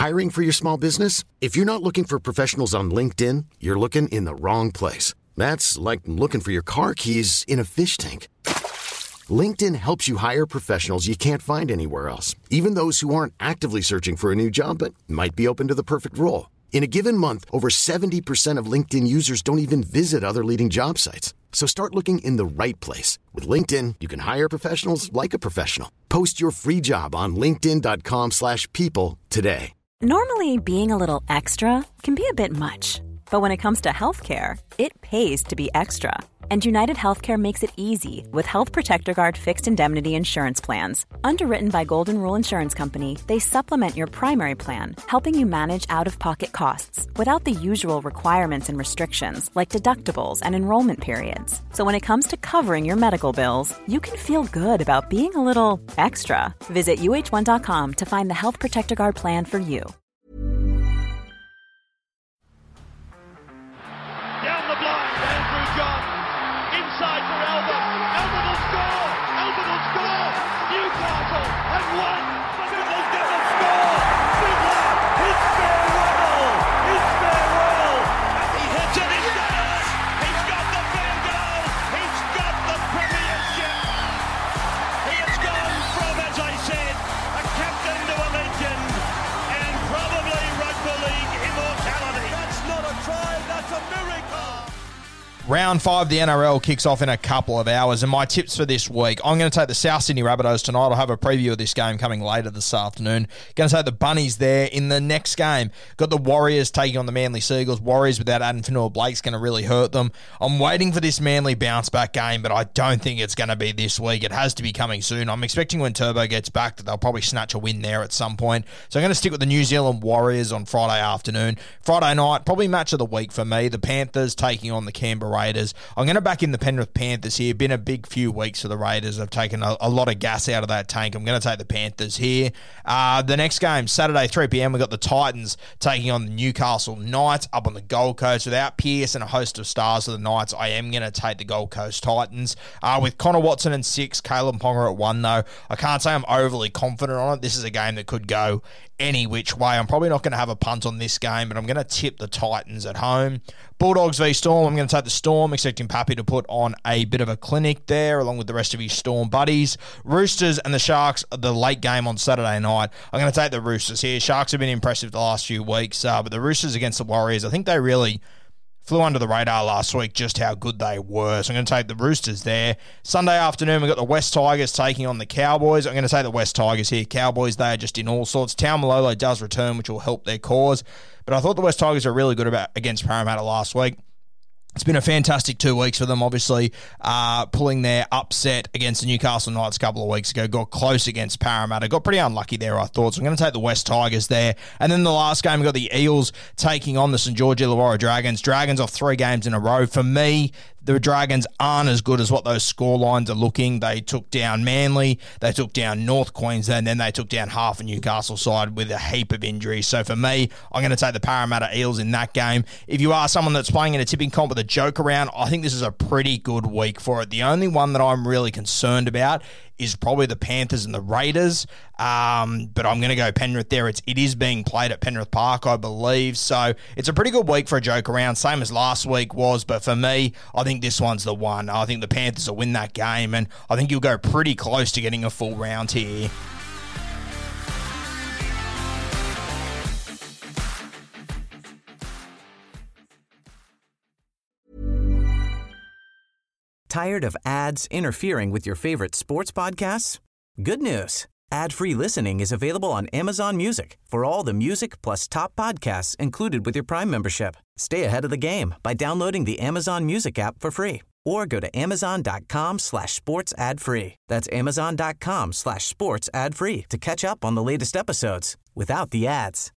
Hiring for your small business? If you're not looking for professionals on LinkedIn, you're looking in the wrong place. That's like looking for your car keys in a fish tank. LinkedIn helps you hire professionals you can't find anywhere else, even those who aren't actively searching for a new job but might be open to the perfect role. In a given month, over 70% of LinkedIn users don't even visit other leading job sites. So start looking in the right place. With LinkedIn, you can hire professionals like a professional. Post your free job on linkedin.com/people today. Normally, being a little extra can be a bit much. But when it comes to healthcare, it pays to be extra. And United Healthcare makes it easy with Health Protector Guard fixed indemnity insurance plans. Underwritten by Golden Rule Insurance Company, they supplement your primary plan, helping you manage out-of-pocket costs without the usual requirements and restrictions like deductibles and enrollment periods. So when it comes to covering your medical bills, you can feel good about being a little extra. Visit uh1.com to find the Health Protector Guard plan for you. Down the blind, Andrew John. Inside for Albert. Albert will score. Albert will score. Newcastle have won. Fiddler's going to score. Fiddler, it's farewell. It's farewell. And he hits it. He's got it. He's got the field goal. He's got the premiership. He has gone from, as I said, a captain to a legend and probably rugby league immortality. That's not a try. That's a miracle. Round 5 of the NRL kicks off in a couple of hours, and my tips for this week, I'm going to take the South Sydney Rabbitohs tonight. I'll have a preview of this game coming later this afternoon. Going to take the Bunnies there in the next game. Got the Warriors taking on the Manly Seagulls. Warriors without Adam Fanua-Blake's going to really hurt them. I'm waiting for this Manly bounce-back game, but I don't think it's going to be this week. It has to be coming soon. I'm expecting when Turbo gets back that they'll probably snatch a win there at some point. So I'm going to stick with the New Zealand Warriors on Friday afternoon. Friday night, probably match of the week for me. The Panthers taking on the Canberra Raiders. I'm going to back in the Penrith Panthers here. Been a big few weeks for the Raiders. I've taken a lot of gas out of that tank. I'm going to take the Panthers here. The next game, Saturday, 3 p.m, we've got the Titans taking on the Newcastle Knights up on the Gold Coast. Without Pearce and a host of stars for the Knights, I am going to take the Gold Coast Titans. With Connor Watson at 6, Caleb Ponga at 1, though, I can't say I'm overly confident on it. This is a game that could go any which way. I'm probably not going to have a punt on this game, but I'm going to tip the Titans at home. Bulldogs v Storm, I'm going to take the Storm, expecting Pappy to put on a bit of a clinic there, along with the rest of his Storm buddies. Roosters and the Sharks, the late game on Saturday night. I'm going to take the Roosters here. Sharks have been impressive the last few weeks, but the Roosters against the Warriors, I think they really flew under the radar last week just how good they were. So I'm going to take the Roosters there. Sunday afternoon, we've got the West Tigers taking on the Cowboys. I'm going to take the West Tigers here. Cowboys, they are just in all sorts. Taumalolo does return, which will help their cause. But I thought the West Tigers were really good against Parramatta last week. It's been a fantastic 2 weeks for them, obviously, pulling their upset against the Newcastle Knights a couple of weeks ago. Got close against Parramatta. Got pretty unlucky there, I thought. So I'm going to take the West Tigers there. And then the last game, we've got the Eels taking on the St. George Illawarra Dragons. Dragons off 3 games in a row. For me, the Dragons aren't as good as what those scorelines are looking. They took down Manly, they took down North Queensland, then they took down half a Newcastle side with a heap of injuries. So for me, I'm going to take the Parramatta Eels in that game. If you are someone that's playing in a tipping comp with a joke around, I think this is a pretty good week for it. The only one that I'm really concerned about is probably the Panthers and the Raiders, but I'm going to go Penrith there. It is being played at Penrith Park, I believe, so it's a pretty good week for a joke around, same as last week was, but for me, I think this one's the one. I think the Panthers will win that game, and I think you'll go pretty close to getting a full round here. Tired of ads interfering with your favorite sports podcasts? Good news. Ad-free listening is available on Amazon Music for all the music plus top podcasts included with your Prime membership. Stay ahead of the game by downloading the Amazon Music app for free or go to amazon.com/sports ad free. That's amazon.com/sports ad free to catch up on the latest episodes without the ads.